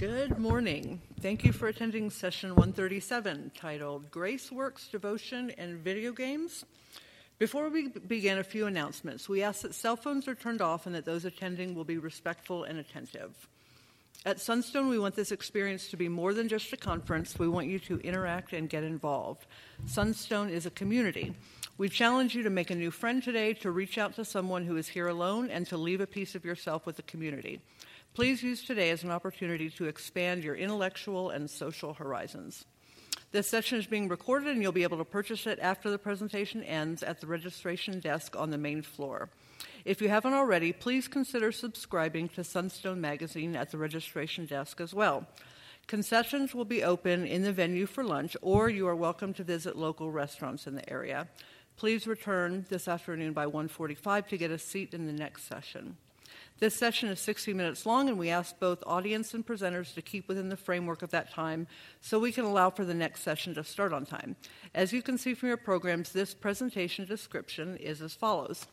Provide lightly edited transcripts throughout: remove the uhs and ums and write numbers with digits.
Good morning. Thank you for attending session 137, titled Grace Works, Devotion, and Video Games. Before we begin, a few announcements. We ask that cell phones are turned off and that those attending will be respectful and attentive. At Sunstone, we want this experience to be more than just a conference. We want you to interact and get involved. Sunstone is a community. We challenge you to make a new friend today, to reach out to someone who is here alone, and to leave a piece of yourself with the community. Please use today as an opportunity to expand your intellectual and social horizons. This session is being recorded, and you'll be able to purchase it after the presentation ends at the registration desk on the main floor. If you haven't already, please consider subscribing to Sunstone Magazine at the registration desk as well. Concessions will be open in the venue for lunch, or you are welcome to visit local restaurants in the area. Please return this afternoon by 1:45 to get a seat in the next session. This session is 60 minutes long, and we ask both audience and presenters to keep within the framework of that time so we can allow for the next session to start on time. As you can see from your programs, this presentation description is as follows.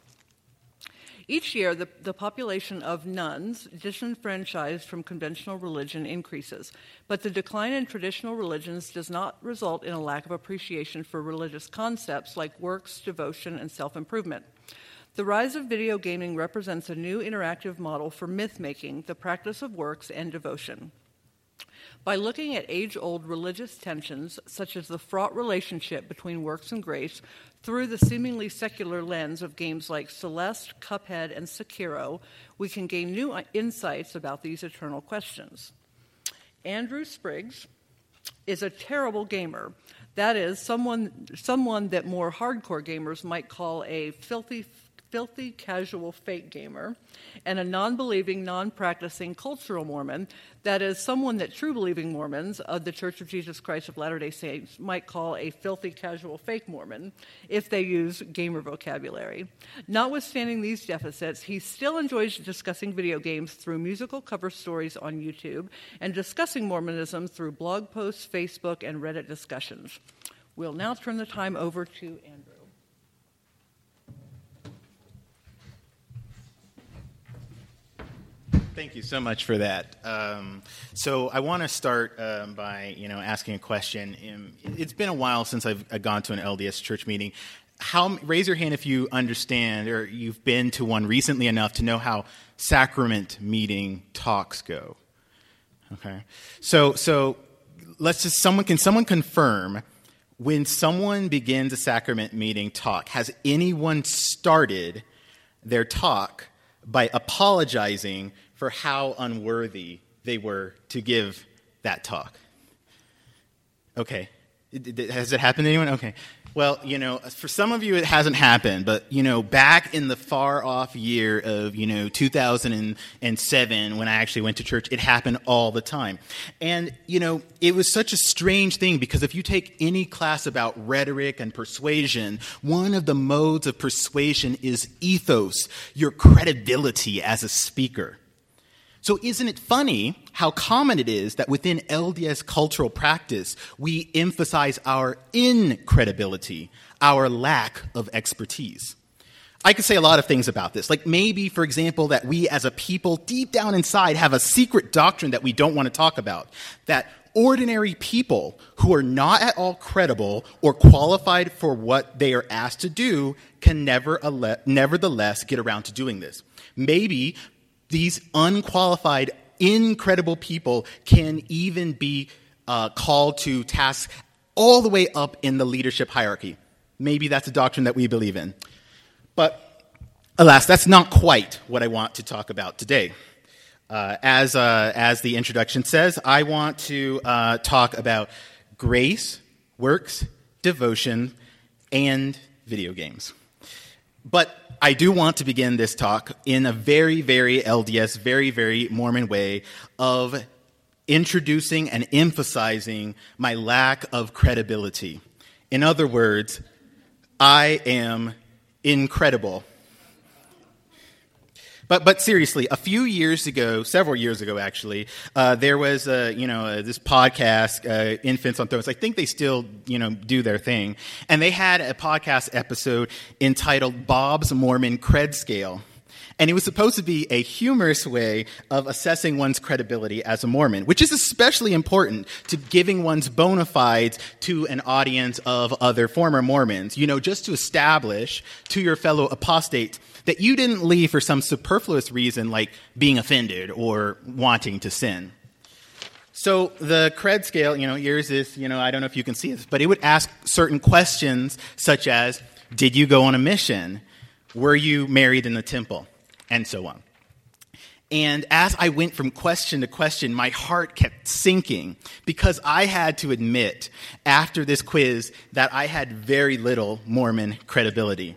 Each year, the population of nuns disenfranchised from conventional religion increases, but the decline in traditional religions does not result in a lack of appreciation for religious concepts like works, devotion, and self-improvement. The rise of video gaming represents a new interactive model for myth-making, the practice of works, and devotion. By looking at age-old religious tensions, such as the fraught relationship between works and grace, through the seemingly secular lens of games like Celeste, Cuphead, and Sekiro, we can gain new insights about these eternal questions. Andrew Spriggs is a terrible gamer. That is, someone that more hardcore gamers might call a filthy casual fake gamer, and a non-believing, non-practicing cultural Mormon, that is, someone that true-believing Mormons of the Church of Jesus Christ of Latter-day Saints might call a filthy casual fake Mormon if they use gamer vocabulary. Notwithstanding these deficits, he still enjoys discussing video games through musical cover stories on YouTube and discussing Mormonism through blog posts, Facebook, and Reddit discussions. We'll now turn the time over to Andrew. Thank you so much for that. So I want to start by asking a question. It's been a while since I've gone to an LDS church meeting. Raise your hand if you understand or you've been to one recently enough to know how sacrament meeting talks go. Okay, so let's just can someone confirm when someone begins a sacrament meeting talk? Has anyone started their talk by apologizing for how unworthy they were to give that talk? Okay. Has it happened to anyone? Okay. Well, for some of you it hasn't happened, but, back in the far-off year of, 2007, when I actually went to church, it happened all the time. And, it was such a strange thing because if you take any class about rhetoric and persuasion, one of the modes of persuasion is ethos, your credibility as a speaker. So isn't it funny how common it is that within LDS cultural practice, we emphasize our incredibility, our lack of expertise? I could say a lot of things about this. Like maybe, for example, that we as a people deep down inside have a secret doctrine that we don't want to talk about. That ordinary people who are not at all credible or qualified for what they are asked to do can nevertheless get around to doing this. Maybe these unqualified, incredible people can even be called to tasks all the way up in the leadership hierarchy. Maybe that's a doctrine that we believe in. But alas, that's not quite what I want to talk about today. As the introduction says, I want to talk about grace, works, devotion, and video games. But I do want to begin this talk in a very, very LDS, very, very Mormon way of introducing and emphasizing my lack of credibility. In other words, I am incredible. But seriously, a few years ago, several years ago actually, there was this podcast, Infants on Thrones. I think they still do their thing, and they had a podcast episode entitled "Bob's Mormon Cred Scale." And it was supposed to be a humorous way of assessing one's credibility as a Mormon, which is especially important to giving one's bona fides to an audience of other former Mormons, just to establish to your fellow apostates that you didn't leave for some superfluous reason like being offended or wanting to sin. So the cred scale, yours is, I don't know if you can see this, but it would ask certain questions such as, did you go on a mission? Were you married in the temple? And so on. And as I went from question to question, my heart kept sinking because I had to admit after this quiz that I had very little Mormon credibility.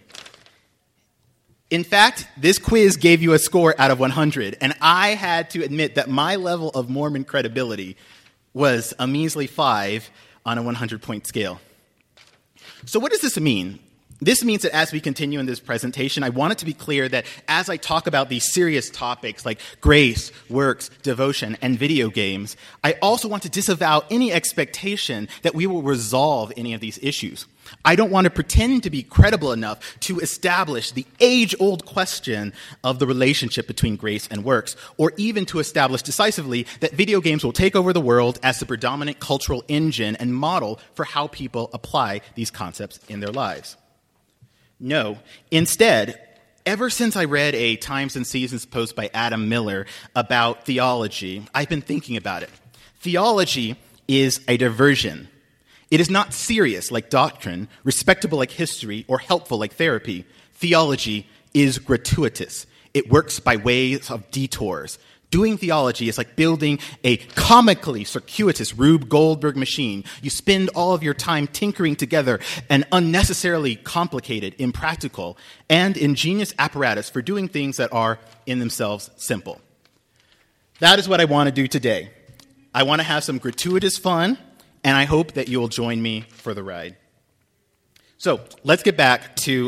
In fact, this quiz gave you a score out of 100, and I had to admit that my level of Mormon credibility was a measly 5 on a 100-point scale. So what does this mean? This means that as we continue in this presentation, I want it to be clear that as I talk about these serious topics like grace, works, devotion, and video games, I also want to disavow any expectation that we will resolve any of these issues. I don't want to pretend to be credible enough to establish the age-old question of the relationship between grace and works, or even to establish decisively that video games will take over the world as the predominant cultural engine and model for how people apply these concepts in their lives. No. Instead, ever since I read a Times and Seasons post by Adam Miller about theology, I've been thinking about it. Theology is a diversion. It is not serious like doctrine, respectable like history, or helpful like therapy. Theology is gratuitous. It works by ways of detours. Doing theology is like building a comically circuitous Rube Goldberg machine. You spend all of your time tinkering together an unnecessarily complicated, impractical, and ingenious apparatus for doing things that are, in themselves, simple. That is what I want to do today. I want to have some gratuitous fun, and I hope that you'll join me for the ride. So let's get back to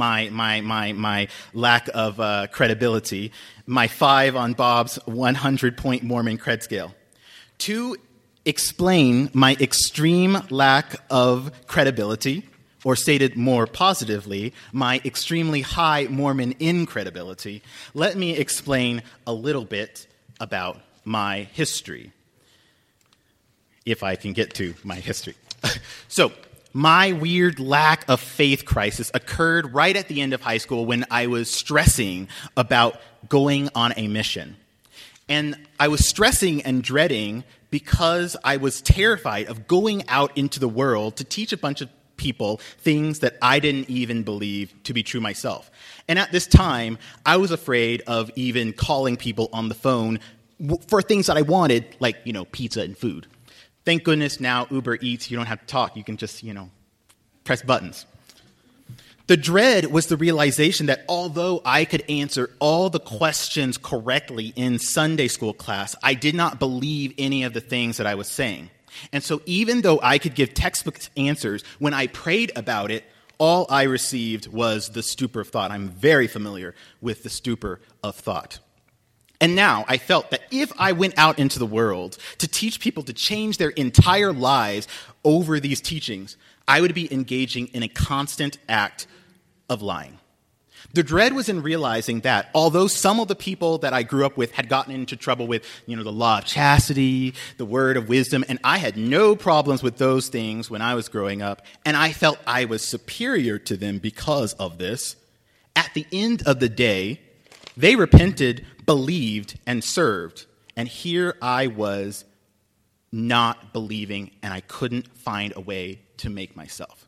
my lack of credibility, my 5 on Bob's 100-point Mormon cred scale. To explain my extreme lack of credibility, or stated more positively, my extremely high Mormon incredibility, let me explain a little bit about my history, if I can get to my history. So, my weird lack of faith crisis occurred right at the end of high school when I was stressing about going on a mission. And I was stressing and dreading because I was terrified of going out into the world to teach a bunch of people things that I didn't even believe to be true myself. And at this time, I was afraid of even calling people on the phone for things that I wanted, like, pizza and food. Thank goodness now Uber Eats, you don't have to talk. You can just, press buttons. The dread was the realization that although I could answer all the questions correctly in Sunday school class, I did not believe any of the things that I was saying. And so even though I could give textbook answers, when I prayed about it, all I received was the stupor of thought. I'm very familiar with the stupor of thought. And now I felt that if I went out into the world to teach people to change their entire lives over these teachings, I would be engaging in a constant act of lying. The dread was in realizing that although some of the people that I grew up with had gotten into trouble with, the law of chastity, the word of wisdom, and I had no problems with those things when I was growing up, and I felt I was superior to them because of this, at the end of the day, they repented, believed, and served. And here I was not believing, and I couldn't find a way to make myself.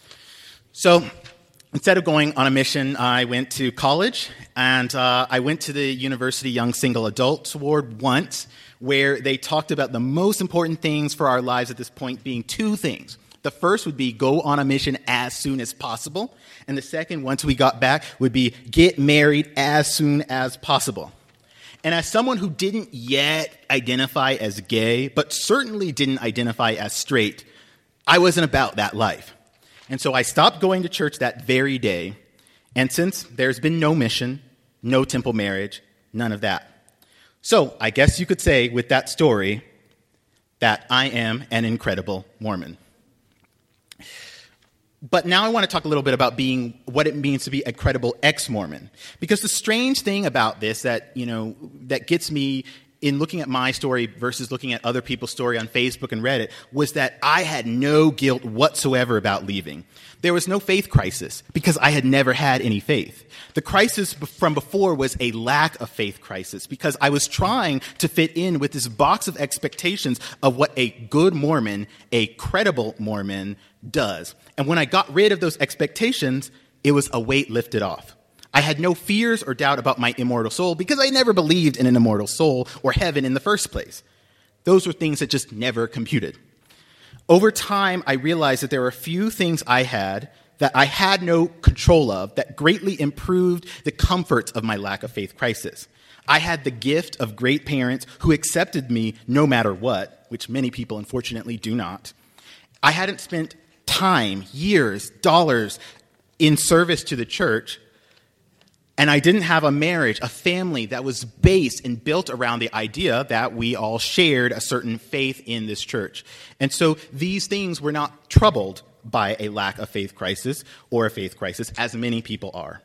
So instead of going on a mission, I went to college, and I went to the University Young Single Adults Award once, where they talked about the most important things for our lives at this point being 2 things. The first would be go on a mission as soon as possible. And the second, once we got back, would be get married as soon as possible. And as someone who didn't yet identify as gay, but certainly didn't identify as straight, I wasn't about that life. And so I stopped going to church that very day. And since there's been no mission, no temple marriage, none of that. So I guess you could say with that story that I am an incredible Mormon. But now I want to talk a little bit about what it means to be a credible ex-Mormon. Because the strange thing about this that gets me in looking at my story versus looking at other people's story on Facebook and Reddit was that I had no guilt whatsoever about leaving. There was no faith crisis because I had never had any faith. The crisis from before was a lack of faith crisis because I was trying to fit in with this box of expectations of what a good Mormon, a credible Mormon, does. And when I got rid of those expectations, it was a weight lifted off. I had no fears or doubt about my immortal soul because I never believed in an immortal soul or heaven in the first place. Those were things that just never computed. Over time, I realized that there were a few things I had that I had no control of that greatly improved the comforts of my lack of faith crisis. I had the gift of great parents who accepted me no matter what, which many people unfortunately do not. I hadn't spent time, years, dollars in service to the church, and I didn't have a marriage, a family that was based and built around the idea that we all shared a certain faith in this church. And so these things were not troubled by a lack of faith crisis or a faith crisis, as many people are.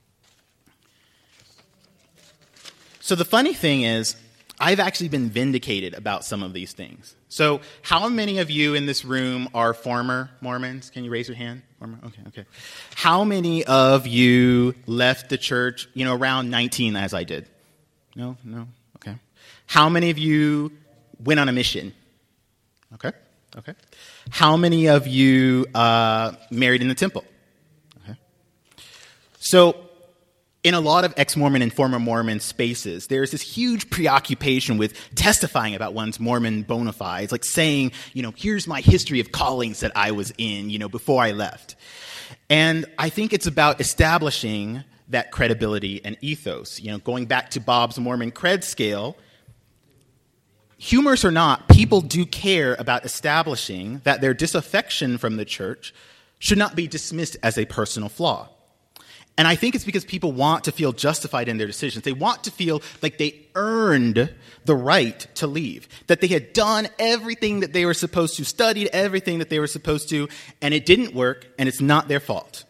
So the funny thing is, I've actually been vindicated about some of these things. So how many of you in this room are former Mormons? Can you raise your hand? Okay. How many of you left the church, around 19 as I did? No? Okay. How many of you went on a mission? Okay. How many of you married in the temple? Okay. So in a lot of ex-Mormon and former Mormon spaces, there's this huge preoccupation with testifying about one's Mormon bona fides, like saying, here's my history of callings that I was in, before I left. And I think it's about establishing that credibility and ethos. Going back to Bob's Mormon cred scale, humorous or not, people do care about establishing that their disaffection from the church should not be dismissed as a personal flaw. And I think it's because people want to feel justified in their decisions. They want to feel like they earned the right to leave, that they had done everything that they were supposed to, studied everything that they were supposed to, and it didn't work, and it's not their fault.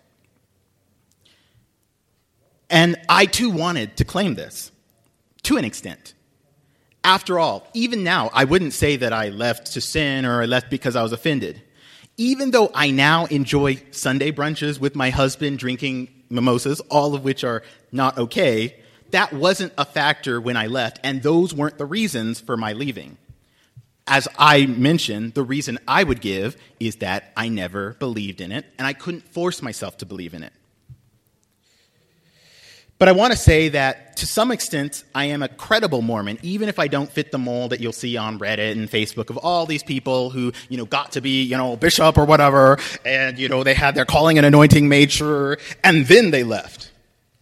And I, too, wanted to claim this, to an extent. After all, even now, I wouldn't say that I left to sin or I left because I was offended. Even though I now enjoy Sunday brunches with my husband, drinking mimosas, all of which are not okay, that wasn't a factor when I left, and those weren't the reasons for my leaving. As I mentioned, the reason I would give is that I never believed in it, and I couldn't force myself to believe in it. But I want to say that, to some extent, I am a credible Mormon, even if I don't fit the mold that you'll see on Reddit and Facebook of all these people who, got to be, bishop or whatever, and, they had their calling and anointing made sure, and then they left.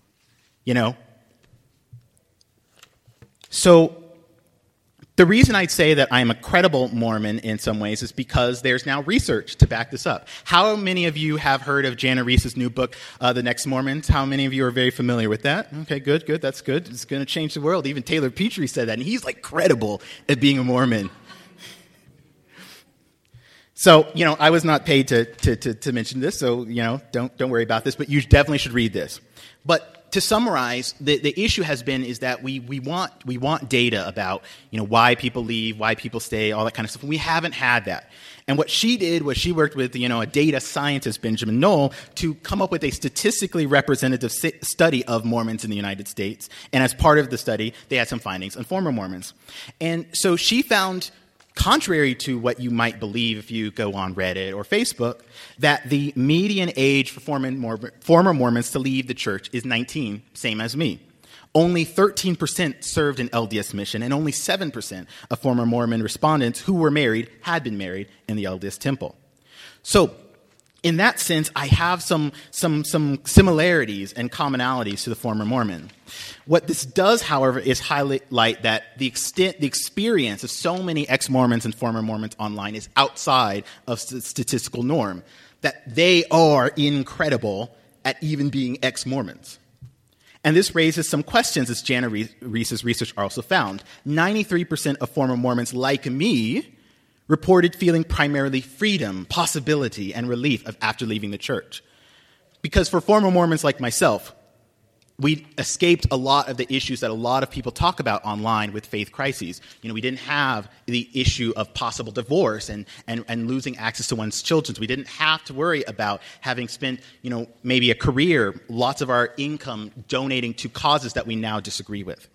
So the reason I'd say that I'm a credible Mormon in some ways is because there's now research to back this up. How many of you have heard of Jana Reese's new book, The Next Mormons? How many of you are very familiar with that? Okay, good, that's good. It's going to change the world. Even Taylor Petrie said that, and he's credible at being a Mormon. So, I was not paid to mention this, so, don't worry about this, but you definitely should read this. But to summarize, the issue has been is that we want data about, why people leave, why people stay, all that kind of stuff. We haven't had that. And what she did was she worked with, a data scientist, Benjamin Knoll, to come up with a statistically representative study of Mormons in the United States. And as part of the study, they had some findings on former Mormons. And so she found, contrary to what you might believe if you go on Reddit or Facebook, that the median age for former Mormons to leave the church is 19, same as me. Only 13% served an LDS mission, and only 7% of former Mormon respondents who were married had been married in the LDS temple. So, in that sense, I have some similarities and commonalities to the former Mormon. What this does, however, is highlight that the experience of so many ex-Mormons and former Mormons online is outside of the statistical norm, that they are incredible at even being ex-Mormons. And this raises some questions, as Jana Reese's research also found. 93% of former Mormons, like me, reported feeling primarily freedom, possibility, and relief after leaving the church. Because for former Mormons like myself, we escaped a lot of the issues that a lot of people talk about online with faith crises. We didn't have the issue of possible divorce and losing access to one's children. We didn't have to worry about having spent, maybe a career, lots of our income donating to causes that we now disagree with.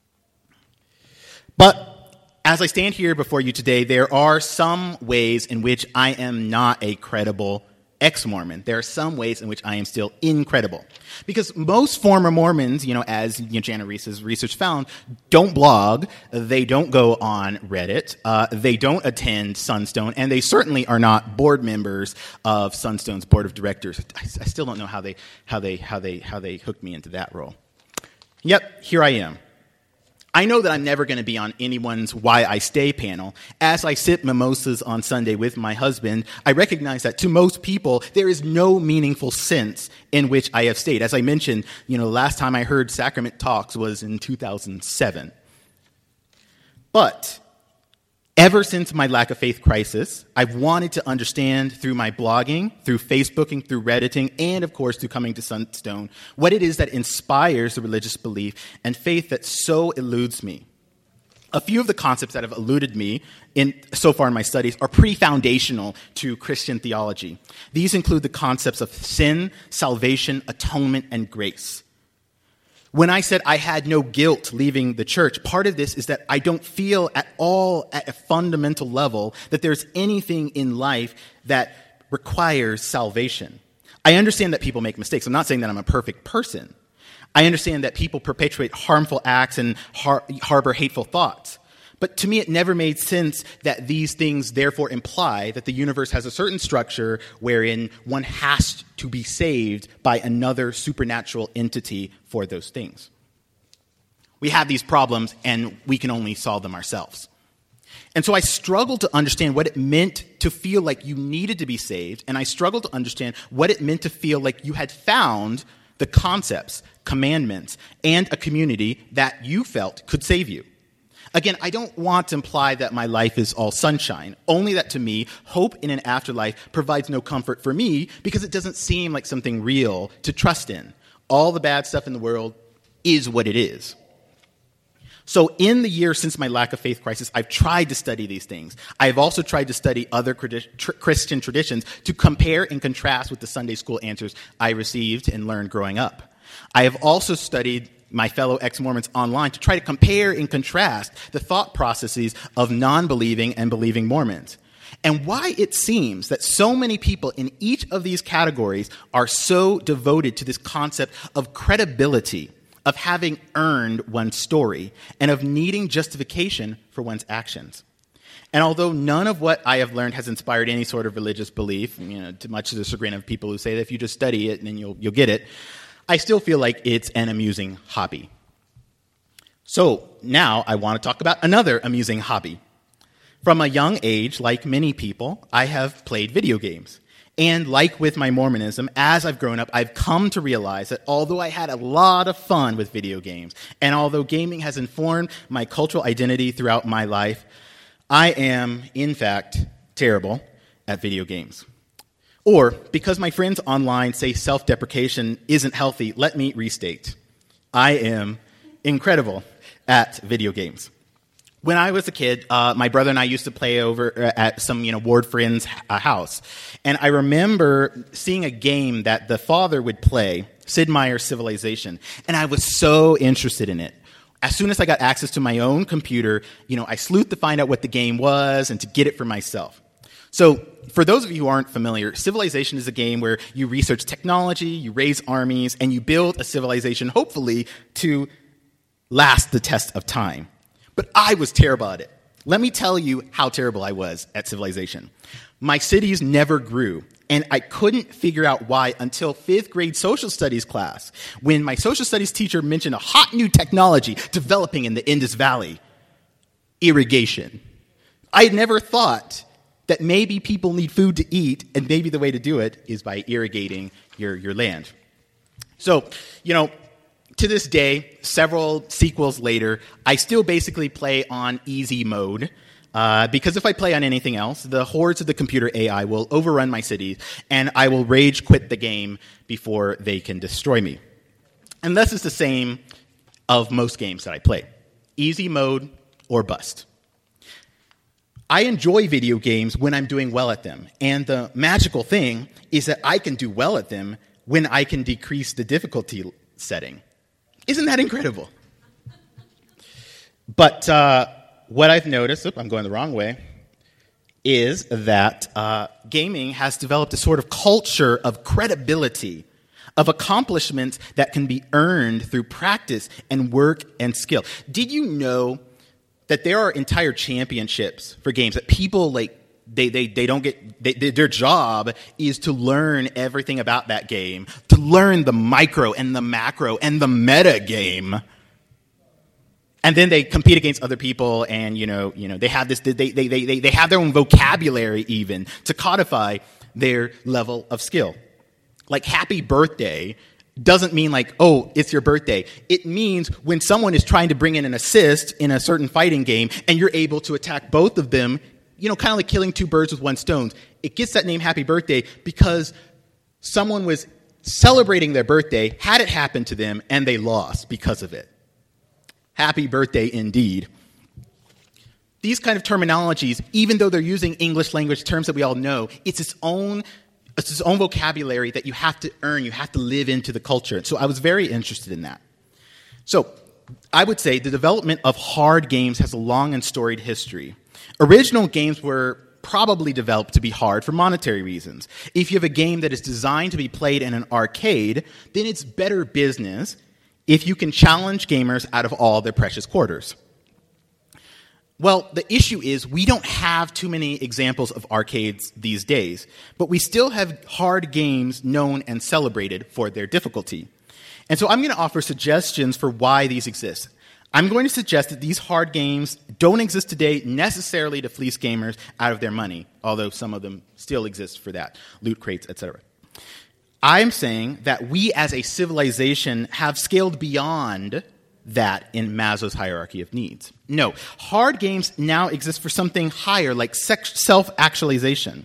But as I stand here before you today, there are some ways in which I am not a credible ex-Mormon. There are some ways in which I am still incredible. Because most former Mormons, as Jana Reese's research found, don't blog, they don't go on Reddit, they don't attend Sunstone, and they certainly are not board members of Sunstone's board of directors. I still don't know how they hooked me into that role. Yep, here I am. I know that I'm never going to be on anyone's Why I Stay panel. As I sip mimosas on Sunday with my husband, I recognize that to most people, there is no meaningful sense in which I have stayed. As I mentioned, last time I heard Sacrament Talks was in 2007. But ever since my lack of faith crisis, I've wanted to understand through my blogging, through Facebooking, through Redditing, and of course through coming to Sunstone, what it is that inspires the religious belief and faith that so eludes me. A few of the concepts that have eluded me so far in my studies are pretty foundational to Christian theology. These include the concepts of sin, salvation, atonement, and grace. When I said I had no guilt leaving the church, part of this is that I don't feel at all at a fundamental level that there's anything in life that requires salvation. I understand that people make mistakes. I'm not saying that I'm a perfect person. I understand that people perpetuate harmful acts and harbor hateful thoughts. But to me, it never made sense that these things therefore imply that the universe has a certain structure wherein one has to be saved by another supernatural entity for those things. We have these problems, and we can only solve them ourselves. And so I struggled to understand what it meant to feel like you needed to be saved, and I struggled to understand what it meant to feel like you had found the concepts, commandments, and a community that you felt could save you. Again, I don't want to imply that my life is all sunshine, only that to me, hope in an afterlife provides no comfort for me because it doesn't seem like something real to trust in. All the bad stuff in the world is what it is. So in the year since my lack of faith crisis, I've tried to study these things. I've also tried to study other Christian traditions to compare and contrast with the Sunday school answers I received and learned growing up. I have also studied my fellow ex-Mormons online to try to compare and contrast the thought processes of non-believing and believing Mormons. And why it seems that so many people in each of these categories are so devoted to this concept of credibility, of having earned one's story, and of needing justification for one's actions. And although none of what I have learned has inspired any sort of religious belief, much to the chagrin of people who say that if you just study it, then you'll get it, I still feel like it's an amusing hobby. So now I want to talk about another amusing hobby. From a young age, like many people, I have played video games. And like with my Mormonism, as I've grown up, I've come to realize that although I had a lot of fun with video games, and although gaming has informed my cultural identity throughout my life, I am, in fact, terrible at video games. Or, because my friends online say self-deprecation isn't healthy, let me restate. I am incredible at video games. When I was a kid, my brother and I used to play over at some, ward friend's house. And I remember seeing a game that the father would play, Sid Meier's Civilization. And I was so interested in it. As soon as I got access to my own computer, I sleuthed to find out what the game was and to get it for myself. So, for those of you who aren't familiar, Civilization is a game where you research technology, you raise armies, and you build a civilization, hopefully, to last the test of time. But I was terrible at it. Let me tell you how terrible I was at Civilization. My cities never grew, and I couldn't figure out why until 5th grade social studies class, when my social studies teacher mentioned a hot new technology developing in the Indus Valley: irrigation. I had never thought that maybe people need food to eat, and maybe the way to do it is by irrigating your land. So, to this day, several sequels later, I still basically play on easy mode. Because if I play on anything else, the hordes of the computer AI will overrun my cities, and I will rage quit the game before they can destroy me. And this is the same of most games that I play. Easy mode or bust. I enjoy video games when I'm doing well at them. And the magical thing is that I can do well at them when I can decrease the difficulty setting. Isn't that incredible? But what I've noticed, I'm going the wrong way, is that gaming has developed a sort of culture of credibility, of accomplishments that can be earned through practice and work and skill. Did you know that there are entire championships for games that people their job is to learn everything about that game, to learn the micro and the macro and the meta game. And then they compete against other people, and they have this. They have their own vocabulary even to codify their level of skill. Like happy birthday doesn't mean like, oh, it's your birthday. It means when someone is trying to bring in an assist in a certain fighting game, and you're able to attack both of them, kind of like killing two birds with one stone. It gets that name happy birthday because someone was celebrating their birthday, had it happen to them, and they lost because of it. Happy birthday indeed. These kind of terminologies, even though they're using English language terms that we all know, it's its own vocabulary that you have to earn, you have to live into the culture. So I was very interested in that. So I would say the development of hard games has a long and storied history. Original games were probably developed to be hard for monetary reasons. If you have a game that is designed to be played in an arcade, then it's better business if you can challenge gamers out of all their precious quarters. Well, the issue is we don't have too many examples of arcades these days, but we still have hard games known and celebrated for their difficulty. And so I'm going to offer suggestions for why these exist. I'm going to suggest that these hard games don't exist today necessarily to fleece gamers out of their money, although some of them still exist for that, loot crates, etc. I'm saying that we as a civilization have scaled beyond that in Maslow's hierarchy of needs. No, hard games now exist for something higher, like self-actualization.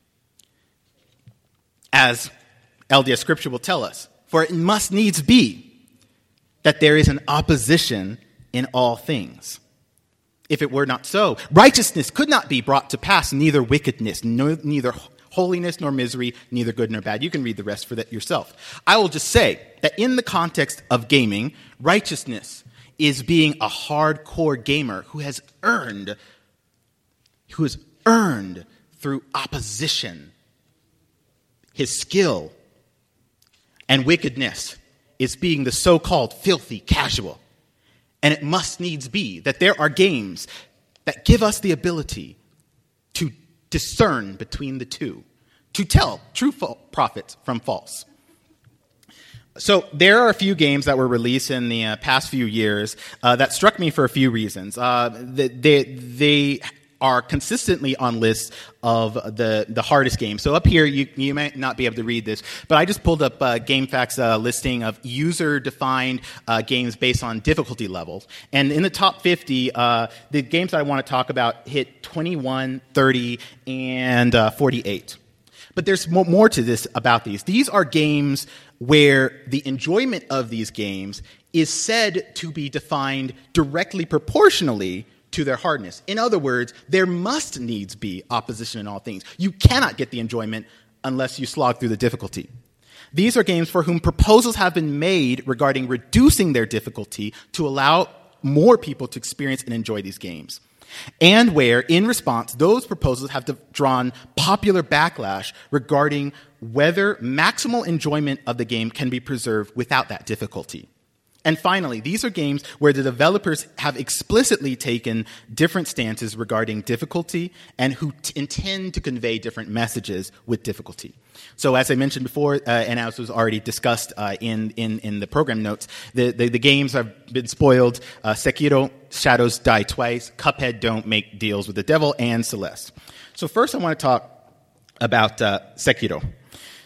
As LDS Scripture will tell us, for it must needs be that there is an opposition in all things. If it were not so, righteousness could not be brought to pass, neither wickedness, neither holiness nor misery, neither good nor bad. You can read the rest for that yourself. I will just say that in the context of gaming, righteousness is being a hardcore gamer who has earned through opposition his skill. And wickedness is being the so-called filthy casual. And it must needs be that there are games that give us the ability to discern between the two, to tell true prophets from false. So there are a few games that were released in the past few years that struck me for a few reasons. They are consistently on lists of the hardest games. So up here, you might not be able to read this, but I just pulled up GameFAQs' listing of user-defined games based on difficulty levels. And in the top 50, the games that I want to talk about hit 21, 30, and 48. But there's more to this about these. These are games where the enjoyment of these games is said to be defined directly proportionally to their hardness. In other words, there must needs be opposition in all things. You cannot get the enjoyment unless you slog through the difficulty. These are games for whom proposals have been made regarding reducing their difficulty to allow more people to experience and enjoy these games. And where, in response, those proposals have drawn popular backlash regarding whether maximal enjoyment of the game can be preserved without that difficulty. And finally, these are games where the developers have explicitly taken different stances regarding difficulty and who intend to convey different messages with difficulty. So as I mentioned before, and as was already discussed in the program notes, the games have been spoiled. Sekiro, Shadows Die Twice, Cuphead, Don't Make Deals with the Devil, and Celeste. So first I want to talk about Sekiro.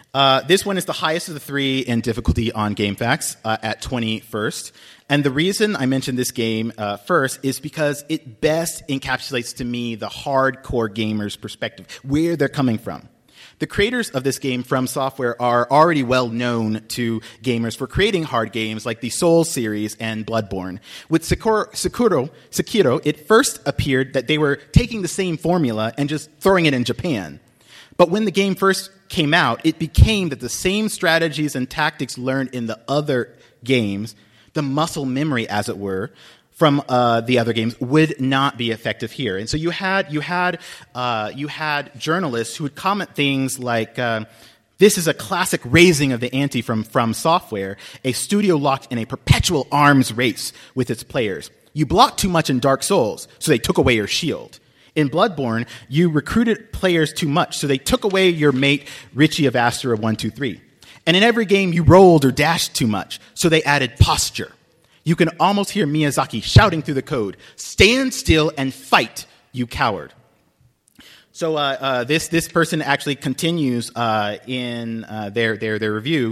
This one is the highest of the three in difficulty on GameFAQs at 21st. And the reason I mentioned this game first is because it best encapsulates to me the hardcore gamer's perspective, where they're coming from. The creators of this game, From Software, are already well known to gamers for creating hard games like the Souls series and Bloodborne. With Sekiro, it first appeared that they were taking the same formula and just throwing it in Japan. But when the game first came out, it became that the same strategies and tactics learned in the other games, the muscle memory, as it were, from the other games, would not be effective here. And so you had journalists who would comment things like, "This is a classic raising of the ante from Software, a studio locked in a perpetual arms race with its players. You blocked too much in Dark Souls, so they took away your shield. In Bloodborne, you recruited players too much, so they took away your mate Richie of Astra 123. And in every game, you rolled or dashed too much, so they added posture. You can almost hear Miyazaki shouting through the code, 'Stand still and fight, you coward.'" So this person actually continues in their review.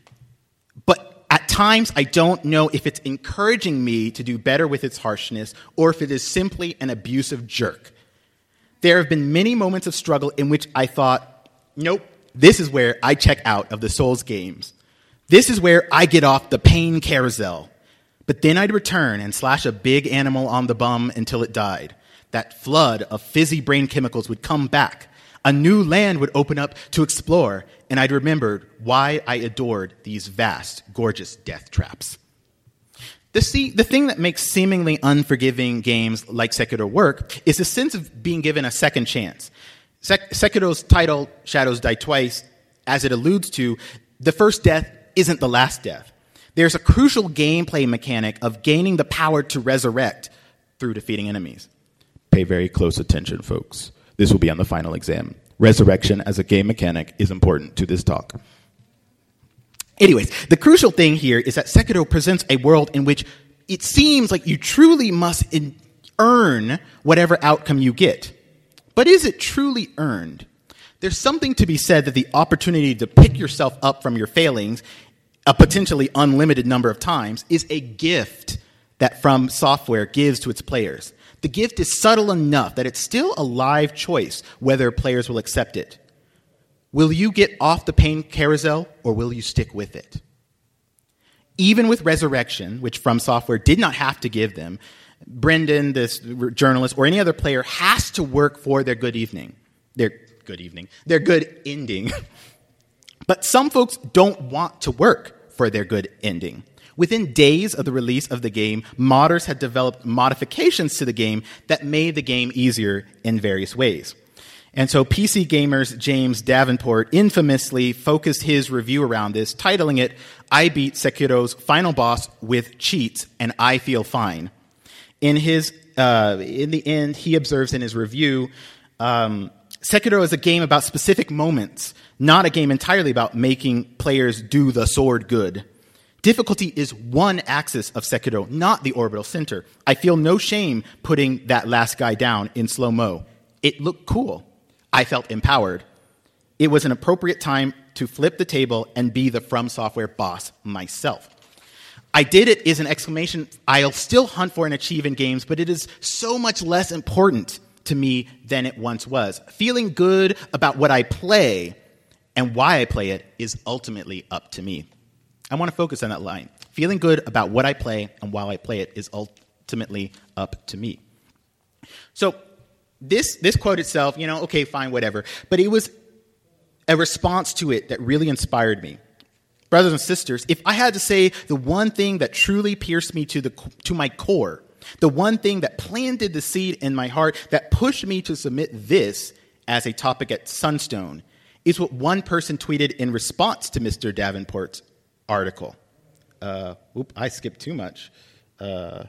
"But at times, I don't know if it's encouraging me to do better with its harshness or if it is simply an abusive jerk. There have been many moments of struggle in which I thought, nope, this is where I check out of the Souls games. This is where I get off the pain carousel. But then I'd return and slash a big animal on the bum until it died. That flood of fizzy brain chemicals would come back. A new land would open up to explore, and I'd remembered why I adored these vast, gorgeous death traps." The thing that makes seemingly unforgiving games like Sekiro work is the sense of being given a second chance. Sekiro's title, Shadows Die Twice, as it alludes to, the first death isn't the last death. There's a crucial gameplay mechanic of gaining the power to resurrect through defeating enemies. Pay very close attention, folks. This will be on the final exam. Resurrection as a game mechanic is important to this talk. Anyways, the crucial thing here is that Sekiro presents a world in which it seems like you truly must earn whatever outcome you get. But is it truly earned? There's something to be said that the opportunity to pick yourself up from your failings a potentially unlimited number of times, is a gift that From Software gives to its players. The gift is subtle enough that it's still a live choice whether players will accept it. Will you get off the pain carousel, or will you stick with it? Even with Resurrection, which From Software did not have to give them, Brendan, this journalist, or any other player has to work for their good ending. But some folks don't want to work for their good ending. Within days of the release of the game, modders had developed modifications to the game that made the game easier in various ways. And so PC Gamer's James Davenport infamously focused his review around this, titling it, "I beat Sekiro's final boss with cheats and I feel fine." In the end, he observes in his review, Sekiro is a game about specific moments, not a game entirely about making players do the sword good. Difficulty is one axis of Sekiro, not the orbital center. I feel no shame putting that last guy down in slow-mo. It looked cool. I felt empowered. It was an appropriate time to flip the table and be the From Software boss myself. I did it is an exclamation I'll still hunt for and achieve in games, but it is so much less important to me than it once was. Feeling good about what I play and why I play it is ultimately up to me. I want to focus on that line. Feeling good about what I play and why I play it is ultimately up to me. So this quote itself, okay, fine, whatever. But it was a response to it that really inspired me. Brothers and sisters, if I had to say the one thing that truly pierced me to my core, the one thing that planted the seed in my heart that pushed me to submit this as a topic at Sunstone, is what one person tweeted in response to Mr. Davenport's article. I skipped too much. My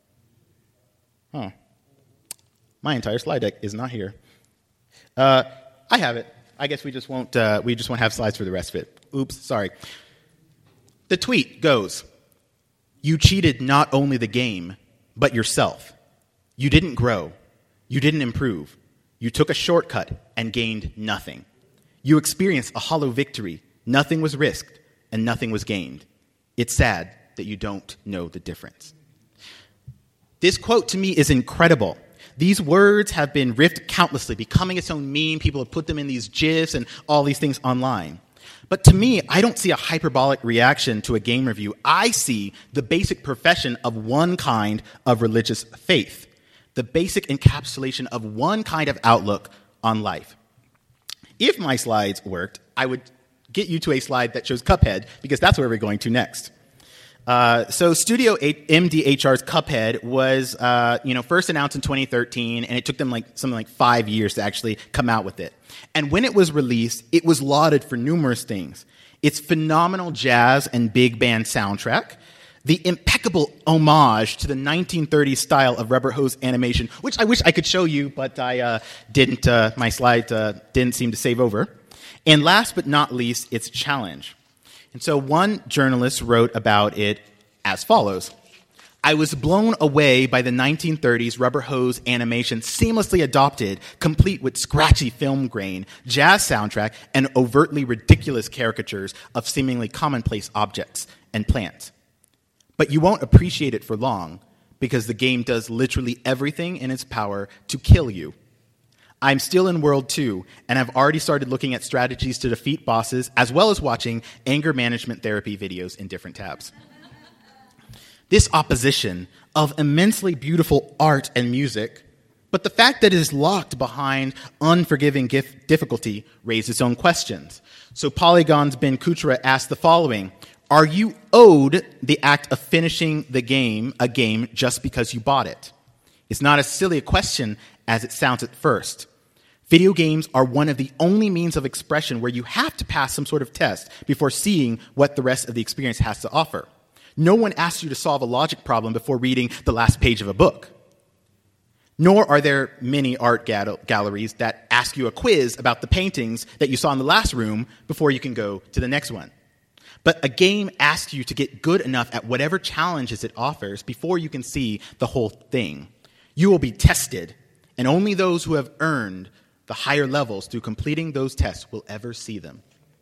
entire slide deck is not here. I have it. I guess we just won't have slides for the rest of it. Oops, sorry. The tweet goes, "You cheated not only the game, but yourself. You didn't grow. You didn't improve. You took a shortcut and gained nothing. You experienced a hollow victory. Nothing was risked, and nothing was gained. It's sad that you don't know the difference. This quote to me is incredible. These words have been riffed countlessly, becoming its own meme. People have put them in these GIFs and all these things online. But to me, I don't see a hyperbolic reaction to a game review. I see the basic profession of one kind of religious faith, the basic encapsulation of one kind of outlook on life. If my slides worked, I would get you to a slide that shows Cuphead, because that's where we're going to next. So Studio MDHR's Cuphead was, first announced in 2013, and it took them something like 5 years to actually come out with it. And when it was released, it was lauded for numerous things. Its phenomenal jazz and big band soundtrack, the impeccable homage to the 1930s style of rubber hose animation, which I wish I could show you, but I didn't. My slide didn't seem to save over. And last but not least, its challenge. And so one journalist wrote about it as follows. I was blown away by the 1930s rubber hose animation seamlessly adopted, complete with scratchy film grain, jazz soundtrack, and overtly ridiculous caricatures of seemingly commonplace objects and plants. But you won't appreciate it for long, because the game does literally everything in its power to kill you. I'm still in World 2, and I've already started looking at strategies to defeat bosses, as well as watching anger management therapy videos in different tabs. This opposition of immensely beautiful art and music, but the fact that it is locked behind unforgiving difficulty raised its own questions. So Polygon's Ben Kuchera asked the following: are you owed the act of finishing a game just because you bought it? It's not as silly a question as it sounds at first. Video games are one of the only means of expression where you have to pass some sort of test before seeing what the rest of the experience has to offer. No one asks you to solve a logic problem before reading the last page of a book. Nor are there many art galleries that ask you a quiz about the paintings that you saw in the last room before you can go to the next one. But a game asks you to get good enough at whatever challenges it offers before you can see the whole thing. You will be tested, and only those who have earned the higher levels through completing those tests will ever see them.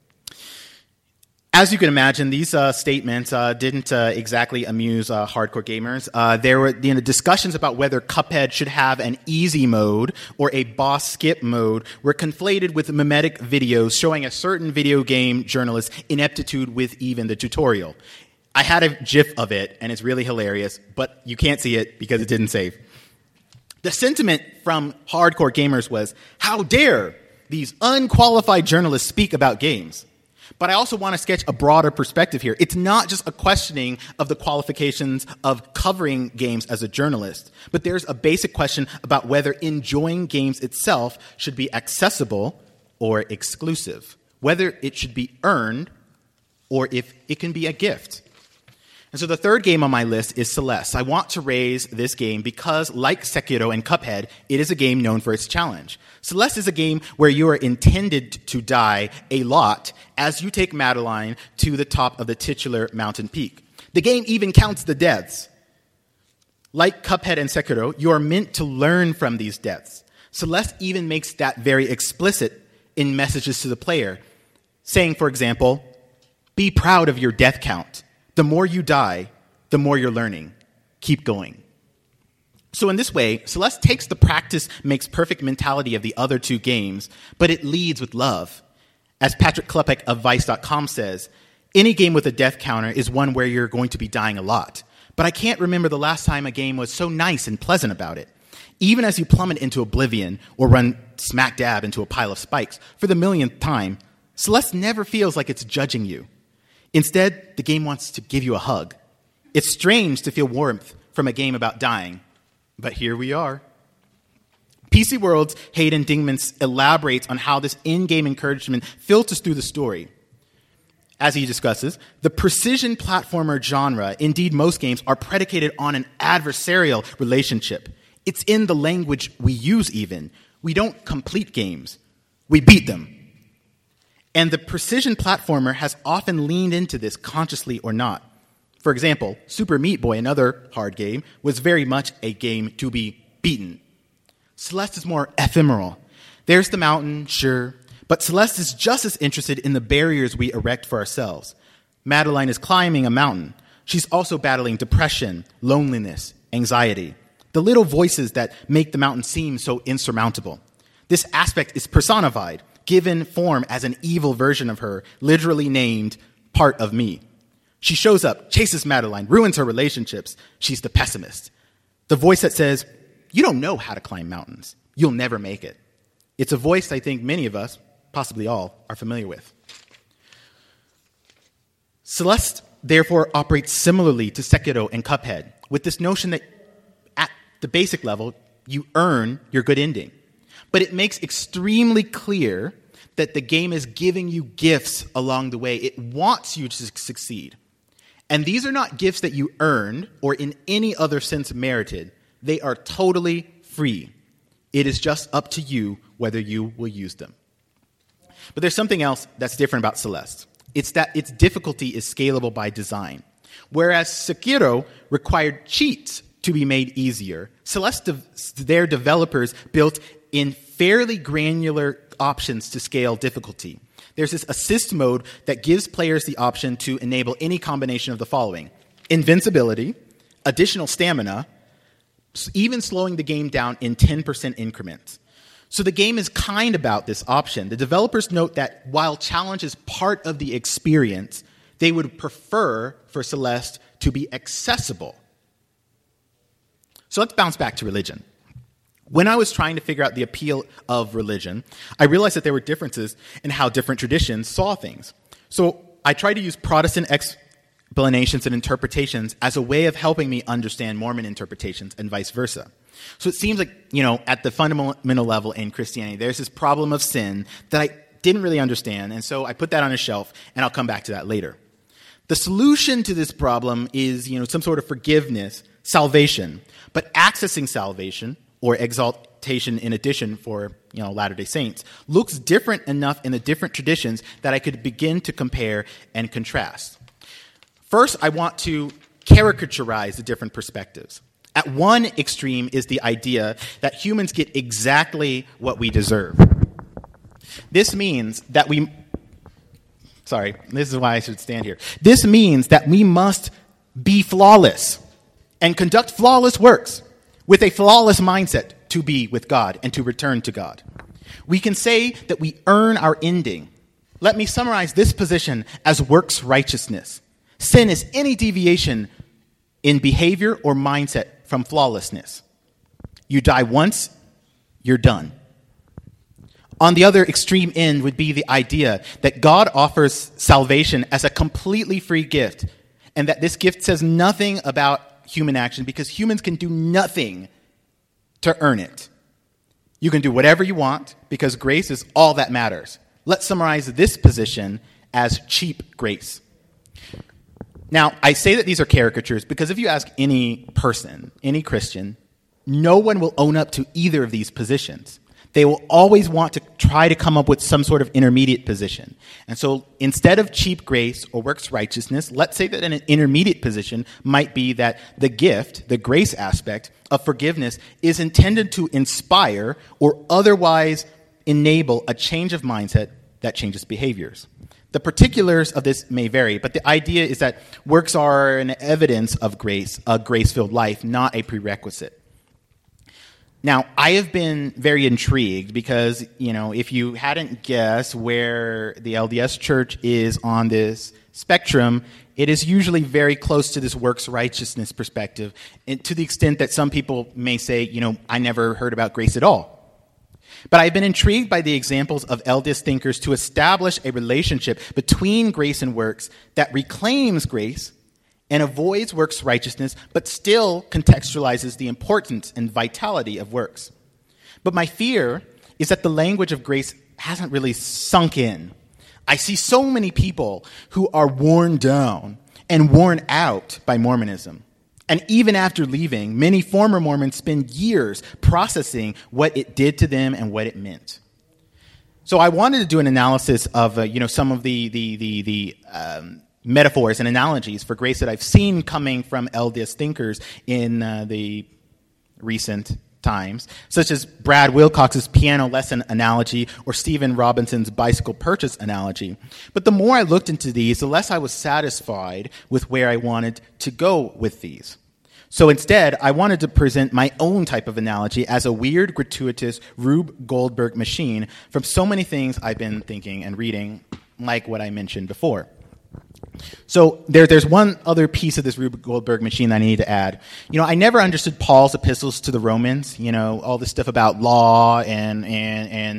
As you can imagine, these statements didn't exactly amuse hardcore gamers. There were discussions about whether Cuphead should have an easy mode or a boss skip mode were conflated with mimetic videos showing a certain video game journalist's ineptitude with even the tutorial. I had a GIF of it, and it's really hilarious, but you can't see it because it didn't save. The sentiment from hardcore gamers was, how dare these unqualified journalists speak about games? But I also want to sketch a broader perspective here. It's not just a questioning of the qualifications of covering games as a journalist, but there's a basic question about whether enjoying games itself should be accessible or exclusive, whether it should be earned or if it can be a gift. And so the third game on my list is Celeste. I want to raise this game because, like Sekiro and Cuphead, it is a game known for its challenge. Celeste is a game where you are intended to die a lot as you take Madeline to the top of the titular mountain peak. The game even counts the deaths. Like Cuphead and Sekiro, you are meant to learn from these deaths. Celeste even makes that very explicit in messages to the player, saying, for example, be proud of your death count. The more you die, the more you're learning. Keep going. So in this way, Celeste takes the practice makes perfect mentality of the other two games, but it leads with love. As Patrick Klepek of Vice.com says, any game with a death counter is one where you're going to be dying a lot. But I can't remember the last time a game was so nice and pleasant about it. Even as you plummet into oblivion or run smack dab into a pile of spikes for the millionth time, Celeste never feels like it's judging you. Instead, the game wants to give you a hug. It's strange to feel warmth from a game about dying, but here we are. PC World's Hayden Dingman elaborates on how this in-game encouragement filters through the story. As he discusses, the precision platformer genre, indeed most games, are predicated on an adversarial relationship. It's in the language we use even. We don't complete games. We beat them. And the precision platformer has often leaned into this, consciously or not. For example, Super Meat Boy, another hard game, was very much a game to be beaten. Celeste is more ephemeral. There's the mountain, sure, But Celeste is just as interested in the barriers we erect for ourselves. Madeline is climbing a mountain. She's also battling depression, loneliness, anxiety, the little voices that make the mountain seem so insurmountable. This aspect is personified, given form as an evil version of her, literally named part of me. She shows up, chases Madeline, ruins her relationships. She's the pessimist. The voice that says, "You don't know how to climb mountains. You'll never make it." It's a voice I think many of us, possibly all, are familiar with. Celeste, therefore, operates similarly to Sekiro and Cuphead, with this notion that at the basic level, you earn your good ending. But it makes extremely clear that the game is giving you gifts along the way. It wants you to succeed. And these are not gifts that you earned or in any other sense merited. They are totally free. It is just up to you whether you will use them. But there's something else that's different about Celeste. It's that its difficulty is scalable by design. Whereas Sekiro required cheats to be made easier, Celeste, their developers built in fairly granular options to scale difficulty. There's this assist mode that gives players the option to enable any combination of the following: invincibility, additional stamina, even slowing the game down in 10% increments. So the game is kind about this option. The developers note that while challenge is part of the experience, they would prefer for Celeste to be accessible. So let's bounce back to religion. When I was trying to figure out the appeal of religion, I realized that there were differences in how different traditions saw things. So I tried to use Protestant explanations and interpretations as a way of helping me understand Mormon interpretations and vice versa. So it seems like, at the fundamental level in Christianity, there's this problem of sin that I didn't really understand, and so I put that on a shelf, and I'll come back to that later. The solution to this problem is, some sort of forgiveness, salvation, but accessing salvation, or exaltation in addition for, Latter-day Saints, looks different enough in the different traditions that I could begin to compare and contrast. First, I want to caricaturize the different perspectives. At one extreme is the idea that humans get exactly what we deserve. This means that this is why I should stand here. This means that we must be flawless and conduct flawless works with a flawless mindset to be with God and to return to God. We can say that we earn our ending. Let me summarize this position as works righteousness. Sin is any deviation in behavior or mindset from flawlessness. You die once, you're done. On the other extreme end would be the idea that God offers salvation as a completely free gift, and that this gift says nothing about human action because humans can do nothing to earn it. You can do whatever you want because grace is all that matters. Let's summarize this position as cheap grace. Now, I say that these are caricatures because if you ask any person, any Christian, no one will own up to either of these positions. They will always want to try to come up with some sort of intermediate position. And so instead of cheap grace or works righteousness, let's say that an intermediate position might be that the gift, the grace aspect of forgiveness, is intended to inspire or otherwise enable a change of mindset that changes behaviors. The particulars of this may vary, but the idea is that works are an evidence of grace, a grace-filled life, not a prerequisite. Now, I have been very intrigued because, if you hadn't guessed where the LDS Church is on this spectrum, it is usually very close to this works righteousness perspective, and to the extent that some people may say, I never heard about grace at all. But I've been intrigued by the examples of LDS thinkers to establish a relationship between grace and works that reclaims grace and avoids works righteousness, but still contextualizes the importance and vitality of works. But my fear is that the language of grace hasn't really sunk in. I see so many people who are worn down and worn out by Mormonism. And even after leaving, many former Mormons spend years processing what it did to them and what it meant. So I wanted to do an analysis of some of the metaphors and analogies for grace that I've seen coming from LDS thinkers in the recent times, such as Brad Wilcox's piano lesson analogy or Stephen Robinson's bicycle purchase analogy. But the more I looked into these, the less I was satisfied with where I wanted to go with these. So instead, I wanted to present my own type of analogy as a weird, gratuitous Rube Goldberg machine from so many things I've been thinking and reading, like what I mentioned before. So there's one other piece of this Rube Goldberg machine that I need to add. I never understood Paul's epistles to the Romans, all this stuff about law and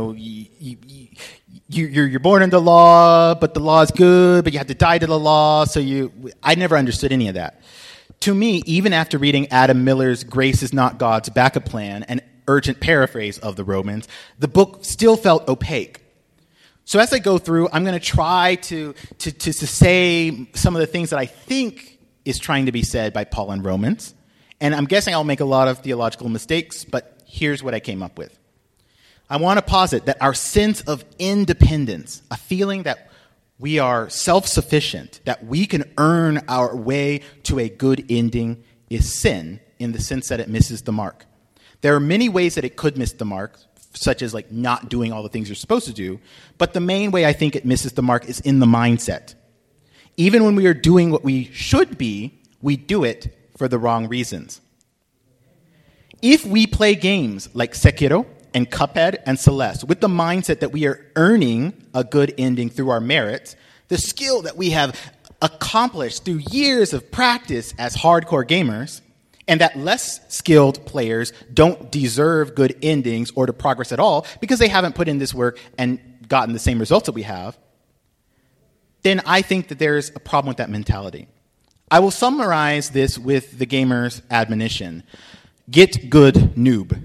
you're born into law, but the law is good, but you have to die to the law. I never understood any of that. To me, even after reading Adam Miller's Grace is Not God's Backup Plan, an urgent paraphrase of the Romans, the book still felt opaque. So as I go through, I'm going to try to say some of the things that I think is trying to be said by Paul in Romans. And I'm guessing I'll make a lot of theological mistakes, but here's what I came up with. I want to posit that our sense of independence, a feeling that we are self-sufficient, that we can earn our way to a good ending, is sin in the sense that it misses the mark. There are many ways that it could miss the mark, such as like not doing all the things you're supposed to do, but the main way I think it misses the mark is in the mindset. Even when we are doing what we should be, we do it for the wrong reasons. If we play games like Sekiro and Cuphead and Celeste with the mindset that we are earning a good ending through our merits, the skill that we have accomplished through years of practice as hardcore gamers, and that less skilled players don't deserve good endings or to progress at all because they haven't put in this work and gotten the same results that we have, then I think that there's a problem with that mentality. I will summarize this with the gamer's admonition. Get good, noob.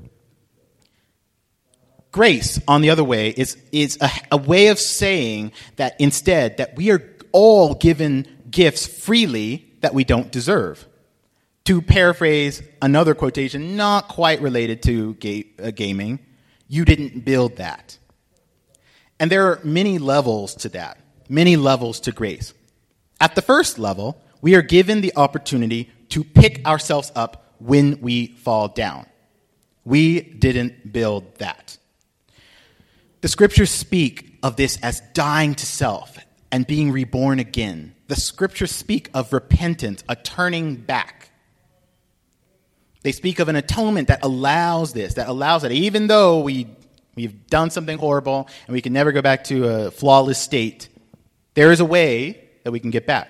Grace, on the other way, is a way of saying that instead that we are all given gifts freely that we don't deserve. To paraphrase another quotation not quite related to gaming, you didn't build that. And there are many levels to that, many levels to grace. At the first level, we are given the opportunity to pick ourselves up when we fall down. We didn't build that. The scriptures speak of this as dying to self and being reborn again. The scriptures speak of repentance, a turning back. They speak of an atonement that allows this, that even though we've done something horrible and we can never go back to a flawless state, there is a way that we can get back.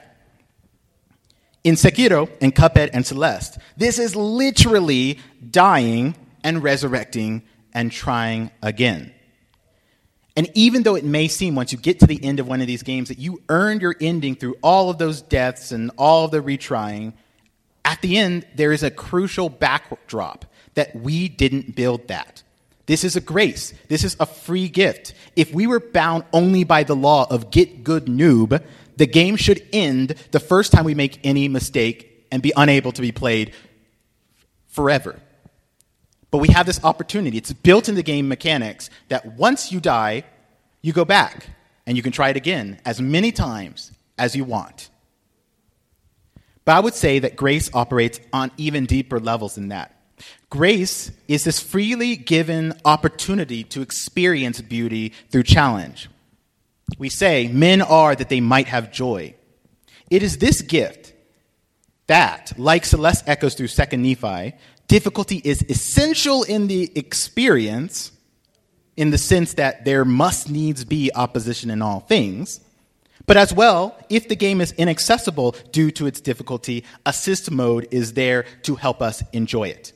In Sekiro and Cuphead and Celeste, this is literally dying and resurrecting and trying again. And even though it may seem, once you get to the end of one of these games, that you earned your ending through all of those deaths and all of the retrying, at the end, there is a crucial backdrop that we didn't build that. This is a grace. This is a free gift. If we were bound only by the law of get good, noob, the game should end the first time we make any mistake and be unable to be played forever. But we have this opportunity. It's built in the game mechanics that once you die, you go back and you can try it again as many times as you want. But I would say that grace operates on even deeper levels than that. Grace is this freely given opportunity to experience beauty through challenge. We say, men are that they might have joy. It is this gift that, like Celeste echoes through 2 Nephi, difficulty is essential in the experience in the sense that there must needs be opposition in all things. But as well, if the game is inaccessible due to its difficulty, assist mode is there to help us enjoy it.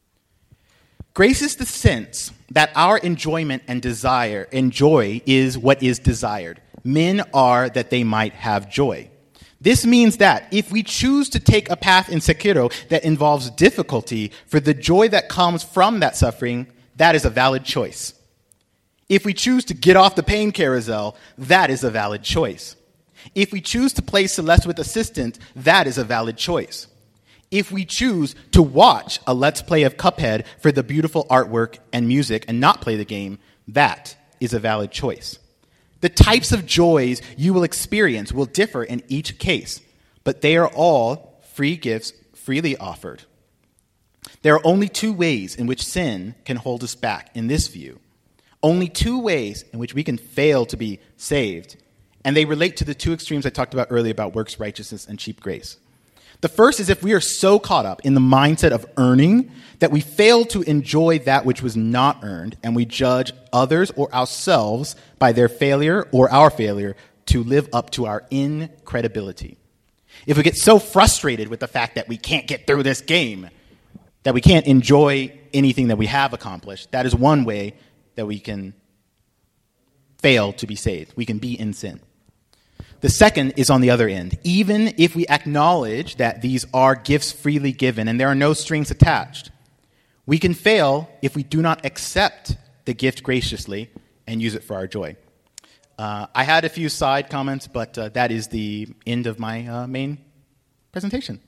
Grace is the sense that our enjoyment and desire and joy is what is desired. Men are that they might have joy. This means that if we choose to take a path in Sekiro that involves difficulty for the joy that comes from that suffering, that is a valid choice. If we choose to get off the pain carousel, that is a valid choice. If we choose to play Celeste with Assistant, that is a valid choice. If we choose to watch a Let's Play of Cuphead for the beautiful artwork and music and not play the game, that is a valid choice. The types of joys you will experience will differ in each case, but they are all free gifts freely offered. There are only two ways in which sin can hold us back in this view. Only two ways in which we can fail to be saved. And they relate to the two extremes I talked about earlier about works righteousness and cheap grace. The first is if we are so caught up in the mindset of earning that we fail to enjoy that which was not earned, and we judge others or ourselves by their failure or our failure to live up to our incredibility. If we get so frustrated with the fact that we can't get through this game, that we can't enjoy anything that we have accomplished, that is one way that we can fail to be saved. We can be in sin. The second is on the other end. Even if we acknowledge that these are gifts freely given and there are no strings attached, we can fail if we do not accept the gift graciously and use it for our joy. I had a few side comments, but that is the end of my main presentation.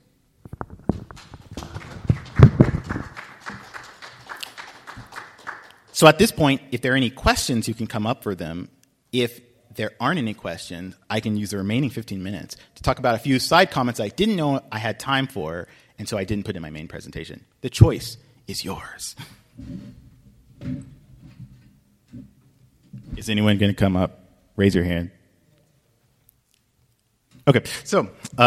So at this point, if there are any questions, you can come up for them. If there aren't any questions, I can use the remaining 15 minutes to talk about a few side comments I didn't know I had time for, and so I didn't put in my main presentation. The choice is yours. Is anyone going to come up? Raise your hand. Okay, so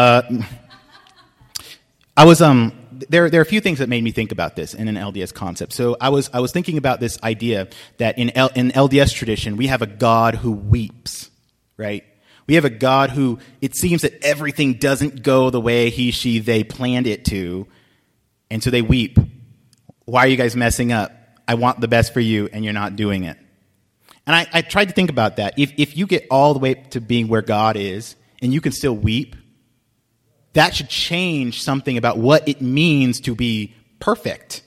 I was there are a few things that made me think about this in an LDS concept. So I was thinking about this idea that in LDS tradition we have a God who weeps, right? We have a God who it seems that everything doesn't go the way he, she, they planned it to, and so they weep. Why are you guys messing up? I want the best for you, and you're not doing it. And I tried to think about that. If you get all the way to being where God is, and you can still weep, that should change something about what it means to be perfect.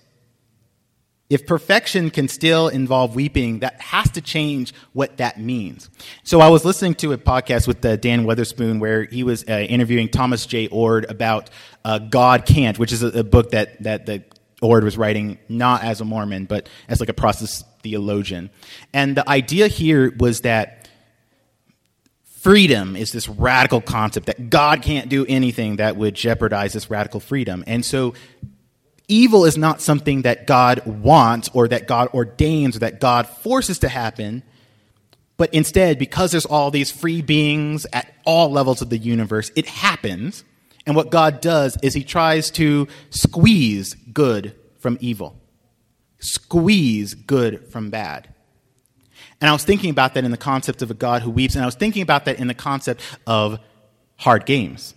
If perfection can still involve weeping, that has to change what that means. So I was listening to a podcast with Dan Weatherspoon where he was interviewing Thomas J. Ord about God Can't, which is a book that the Ord was writing not as a Mormon, but as like a process theologian. And the idea here was that freedom is this radical concept, that God can't do anything that would jeopardize this radical freedom. And so evil is not something that God wants or that God ordains or that God forces to happen, but instead, because there's all these free beings at all levels of the universe, it happens. And what God does is he tries to squeeze good from evil, squeeze good from bad. And I was thinking about that in the concept of a God who weeps, and I was thinking about that in the concept of hard games.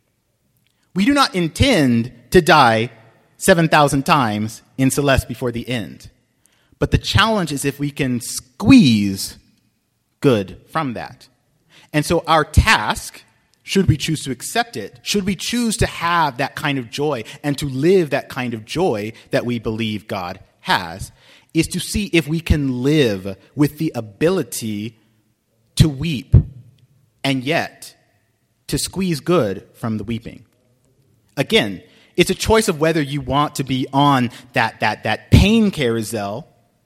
We do not intend to die 7,000 times in Celeste before the end. But the challenge is if we can squeeze good from that. And so our task, should we choose to accept it, should we choose to have that kind of joy and to live that kind of joy that we believe God has, is to see if we can live with the ability to weep and yet to squeeze good from the weeping. Again, it's a choice of whether you want to be on that pain carousel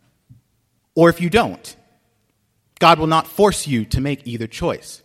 or if you don't. God will not force you to make either choice.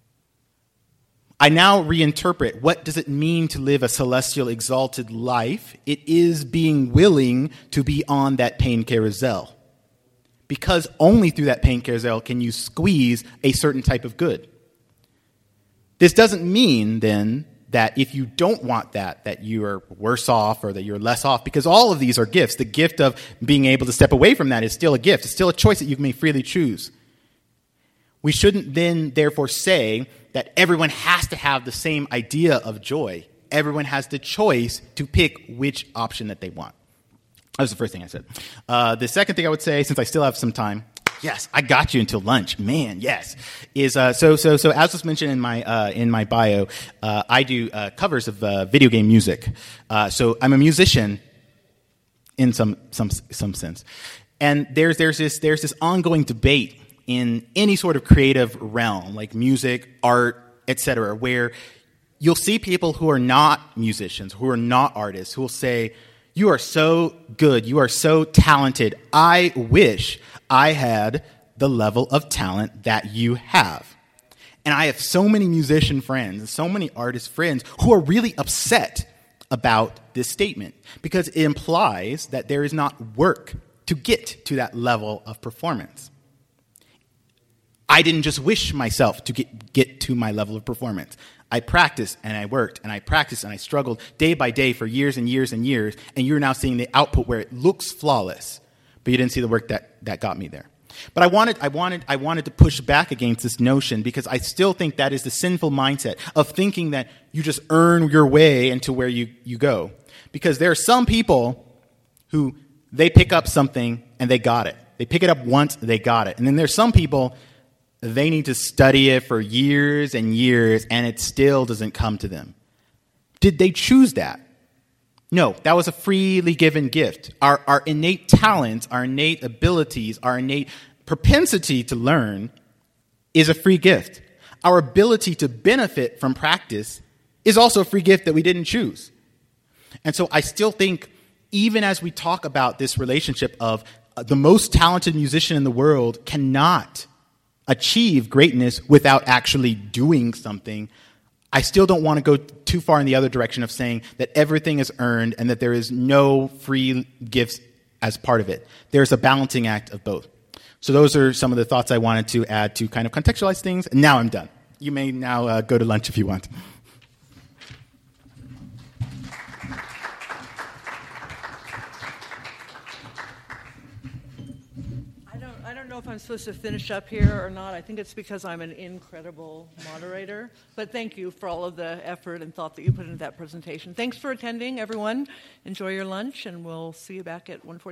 I now reinterpret, what does it mean to live a celestial exalted life? It is being willing to be on that pain carousel. Because only through that pain carousel can you squeeze a certain type of good. This doesn't mean, then, that if you don't want that you are worse off or that you're less off, because all of these are gifts. The gift of being able to step away from that is still a gift. It's still a choice that you may freely choose. We shouldn't then, therefore, say that everyone has to have the same idea of joy. Everyone has the choice to pick which option that they want. That was the first thing I said. The second thing I would say, since I still have some time, yes, I got you until lunch. Man, yes. Is so as was mentioned in my bio, I do covers of video game music. So I'm a musician in some sense, and there's this ongoing debate in any sort of creative realm, like music, art, etc., where you'll see people who are not musicians, who are not artists, who will say, "You are so good, you are so talented. I wish I had the level of talent that you have." And I have so many musician friends and so many artist friends who are really upset about this statement because it implies that there is not work to get to that level of performance. I didn't just wish myself to get to my level of performance. I practiced and I worked and I practiced and I struggled day by day for years and years and years, and you're now seeing the output where it looks flawless, but you didn't see the work that got me there. But I wanted to push back against this notion because I still think that is the sinful mindset of thinking that you just earn your way into where you go. Because there are some people who they pick up something and they got it. They pick it up once, they got it. And then there's some people, they need to study it for years and years and it still doesn't come to them. Did they choose that? No, that was a freely given gift. Our innate talents, our innate abilities, our innate propensity to learn is a free gift. Our ability to benefit from practice is also a free gift that we didn't choose. And so I still think, even as we talk about this relationship of the most talented musician in the world cannot achieve greatness without actually doing something, I still don't want to go too far in the other direction of saying that everything is earned and that there is no free gifts as part of it. There's a balancing act of both. So those are some of the thoughts I wanted to add to kind of contextualize things. And now I'm done. You may now go to lunch if you want. I don't know if I'm supposed to finish up here or not. I think it's because I'm an incredible moderator. But thank you for all of the effort and thought that you put into that presentation. Thanks for attending, everyone. Enjoy your lunch, and we'll see you back at 1:45.